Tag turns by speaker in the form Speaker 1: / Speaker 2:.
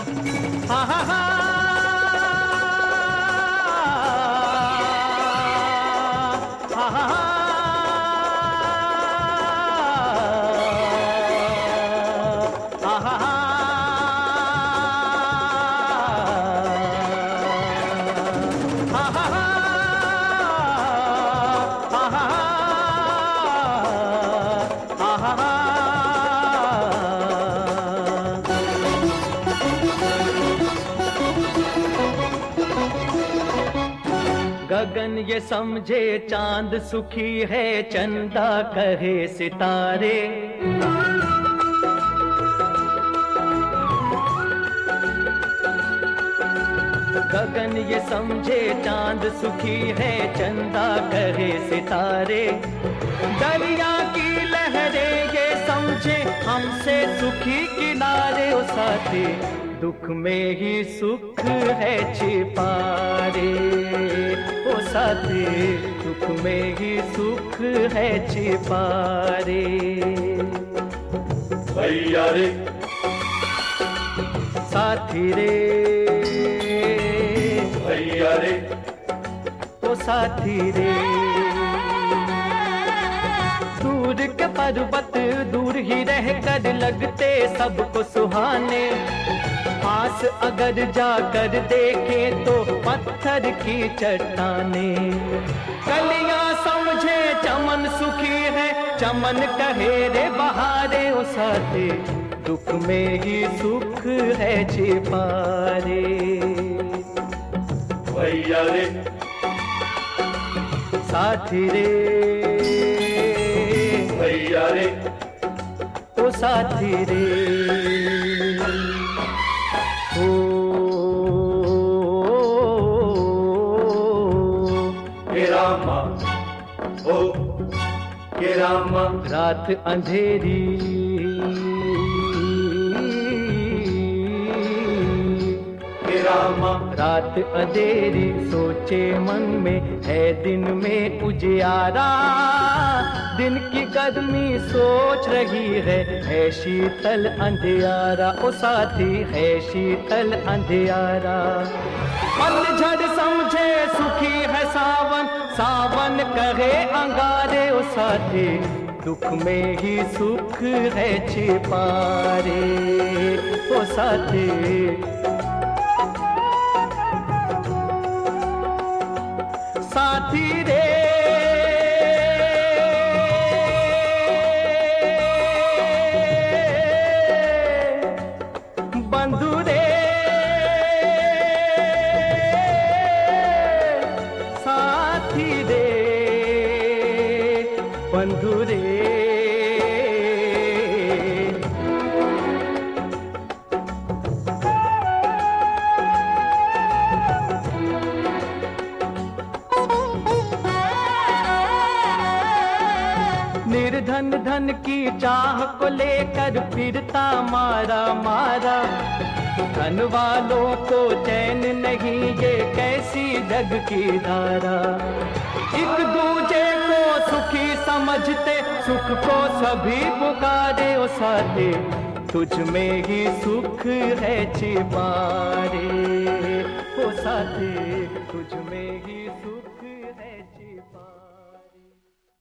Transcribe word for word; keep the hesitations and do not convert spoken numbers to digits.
Speaker 1: हा हा हा हा हा हा गगन ये समझे चांद सुखी है, चंदा कहे सितारे। गगन ये समझे चांद सुखी है, चंदा कहे सितारे। दरिया की लहरें ये समझे हमसे सुखी किनारे। ओ साथी दुख में ही सुख है छिपा रे। ओ साथी दुख में ही सुख है छिपा रे।
Speaker 2: भैया रे
Speaker 1: साथी रे
Speaker 2: भैया रे
Speaker 1: ओ साथी रे। दूर के पर्वत दूर ही रह कर लगते सबको सुहाने। पास अगर जाकर देखे तो पत्थर की चट्टाने। कलियां समझे चमन सुखी है, चमन कहे रे बहारे। ओ साथी दुख में ही सुख है छिपा रे।
Speaker 2: भैया रे
Speaker 1: साथी रे
Speaker 2: भैया रे
Speaker 1: ओ साथी रे। ओ
Speaker 2: हे रामा ओ हे रामा।
Speaker 1: रात अंधेरी
Speaker 2: हे रामा
Speaker 1: रात अंधेरी सोचे मन में है दिन में उजियारा। दिन की गर्मी सोच रही है, है शीतल अंधियारा। ओ साथी है शीतल अंधियारा। पतझड़ समझे सुखी है सावन, सावन कहे अंगारे। ओ साथी दुख में ही सुख है छिपा रे। ओ साथी साथी रे बंधु रे साथी रे बंधु रे। निर्धन धन की चाह को लेकर फिरता मारा मारा। धन वालों को चैन नहीं, ये कैसी जग की धारा। एक दूजे को सुखी समझते, सुख को सभी पुकारे। ओ साथी तुझ में ही सुख है छिपा रे। ओ साथी तुझ में ही सुख